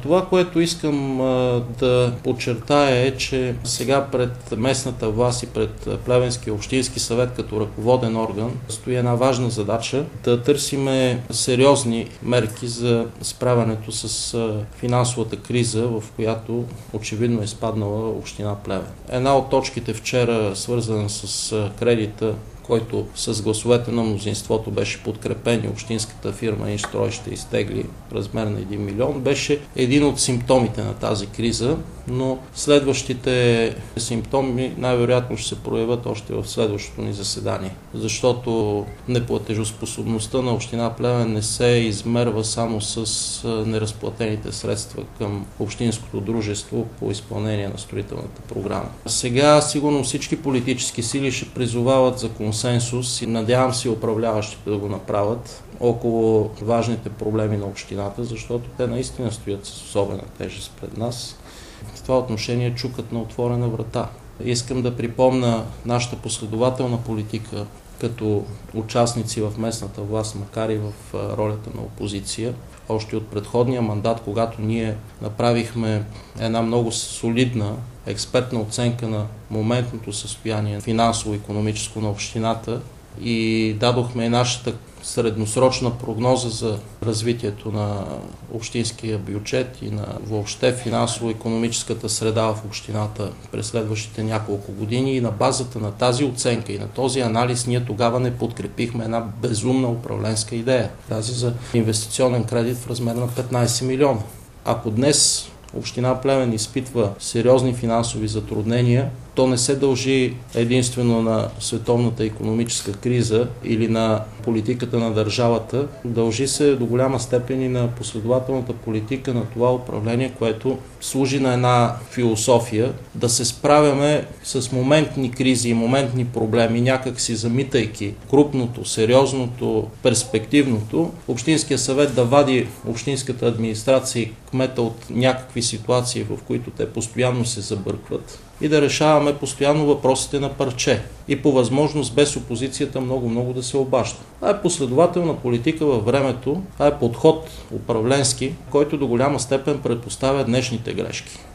Това, което искам да подчертая е, че сега пред местната власт и пред Плевенския общински съвет като ръководен орган стои една важна задача да търсиме сериозни мерки за справянето с финансовата криза, в която очевидно е изпаднала община Плевен. Една от точките вчера, свързана с кредита, който с гласовете на мнозинството беше подкрепен и общинската фирма Инстрой ще изтегли в размер на 1 милион, беше един от симптомите на тази криза, но следващите симптоми най-вероятно ще се проявят още в следващото ни заседание, защото неплатежоспособността на община Плевен не се измерва само с неразплатените средства към общинското дружество по изпълнение на строителната програма. Сега сигурно всички политически сили ще призовават за консенсус и надявам се управляващите да го направят около важните проблеми на общината, защото те наистина стоят с особена тежест пред нас. В това отношение чукат на отворена врата. Искам да припомня нашата последователна политика като участници в местната власт, макар и в ролята на опозиция. Още от предходния мандат, когато ние направихме една много солидна експертна оценка на моментното състояние финансово-икономическо на общината и дадохме нашата средносрочна прогноза за развитието на общинския бюджет и на въобще финансово-икономическата среда в общината през следващите няколко години. И на базата на тази оценка и на този анализ ние тогава не подкрепихме една безумна управленска идея. Тази за инвестиционен кредит в размер на 15 милиона. Ако днес община Плевен изпитва сериозни финансови затруднения, то не се дължи единствено на световната икономическа криза или на политиката на държавата, дължи се до голяма степен и на последователната политика на това управление, което служи на една философия да се справяме с моментни кризи и моментни проблеми, някак си замитайки крупното, сериозното, перспективното, Общинския съвет да вади общинската администрация и кмета от някакви ситуации, в които те постоянно се забъркват, и да решаваме постоянно въпросите на парче и по възможност без опозицията много да се обажда. Това е последователна политика във времето, това е подход управленски, който до голяма степен предпоставя днешните грешки.